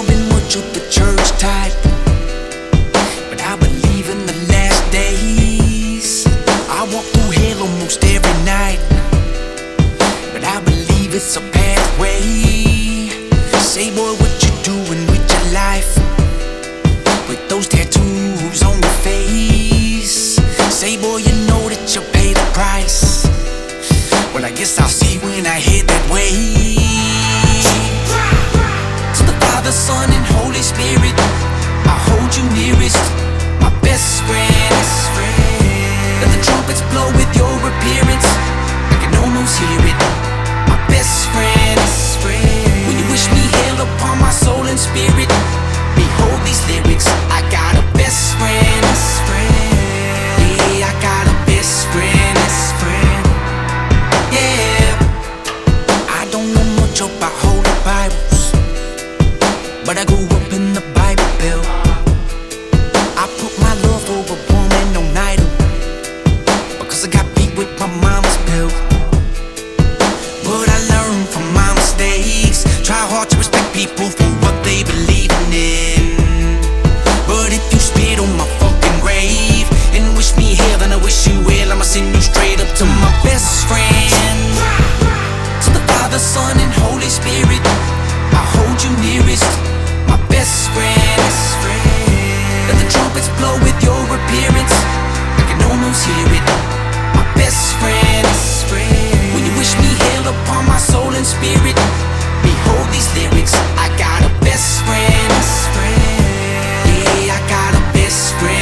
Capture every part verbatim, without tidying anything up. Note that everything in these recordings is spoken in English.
been much of the church type, but I believe in the last days. I walk through hell almost every night, but I believe it's a pathway. Say boy, what you doing with your life, with those tattoos on your face? Say boy, you know that you pay the price. Well, I guess I'll see when I head that way. To the Father, Son, and Holy Spirit, I hold you nearest, my best friend. Let the trumpets blow with your appearance, I can almost hear it, my best friend. When you wish me hail upon my soul and spirit, behold these lyrics, I got a best friend. Yeah, I got a best friend. Yeah, I don't know much about holy Bibles, but I grew up in the Bible Belt. I put my love over woman on idol, because I got beat with my mama's belt. But I learned from my mistakes, try hard to respect people for what they believe in. But if you spit on my fucking grave and wish me hell, then I wish you well, I'ma send you straight up to my best friend. To the Father, Son, and Holy Spirit, I hold you nearest, my best friend. Let the trumpets blow with your appearance, I can almost hear it, my best friend. When you wish me hail upon my soul and spirit, behold these lyrics, I got a best friend. Yeah, I got a best friend.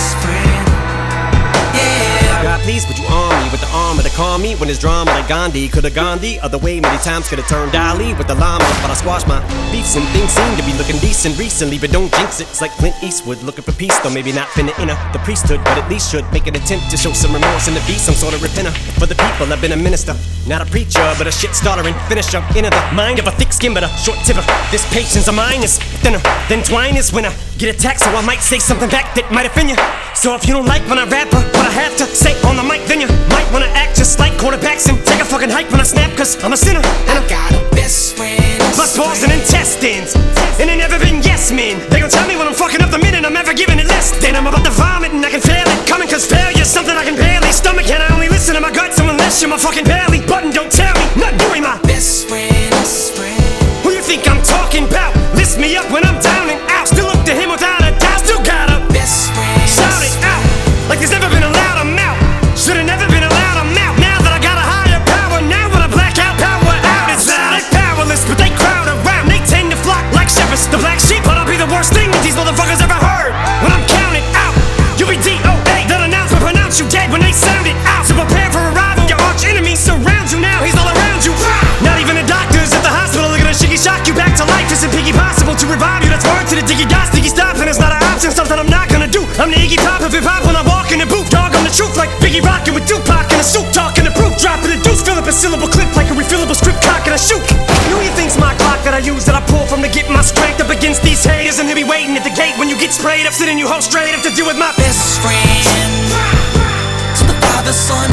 Yeah. God, please, would you arm me with the armor to calm me when there's drama like Gandhi? Could've gone the other way many times, could've turned Ali with the llama, but I squashed my beefs and things seem to be looking decent recently. But don't jinx it, it's like Clint Eastwood looking for peace, though maybe not finna enter the priesthood, but at least should make an attempt to show some remorse and to be some sort of repenter. For the people, I've been a minister, not a preacher, but a shit starter and finisher. Into the mind of a thick skin, but a short tipper. This patience of mine is thinner than twine is when I get attacked, so I might say something back that might offend you. So if you don't like when I rap or what I have to say on the mic, then you might wanna act just like quarterbacks and take a fucking hike when I snap, cause I'm a sinner and I got a best friend. Plus balls and intestines, and they never been yes men. They gon' tell me when I'm fucking up the minute I'm ever giving it less. Then I'm about to vomit and I can feel it coming, cause failure's something I can barely stomach, and I only listen to my guts unless you're my fucking belly button. Don't tell me not doing my best friend. Who you think I'm talking about? Lift me up when I'm down and out. Still look to him without a doubt. Still got a best friend. Shout it out like there's never been a louder mouth. Should've never been allowed a mouth. Now that I got a higher power, now when I black out, power out. It's loud, they're powerless, but they crowd around. They tend to flock like shepherds, the black sheep. But I'll be the worst thing that these motherfuckers ever heard. When I'm counted out, you'll be D O A. That announcement pronounce you dead when they sound it out. So prepare for arrival, your arch enemy surrounds you now. He's all around you. Not even the doctors at the hospital are gonna shiggy shock you back to life. Isn't piggy possible to revive you? That's word to the diggy dots, diggy stop, and it's not an option. Something I'm not gonna do. I'm the Iggy Pop of hip hop when I walk in the booth. Dog on the truth like Biggie rockin' with Tupac in a suit, talking the proof, dropping the deuce, fill up a syllable clip like a refillable strip cock and a shoot. Who you think's my clock that I use, that I pull from to get my strength up against these haters, and he'll be waiting at the gate when you get sprayed up, sitting you hold straight up to deal with my best friend. To the Father, Son,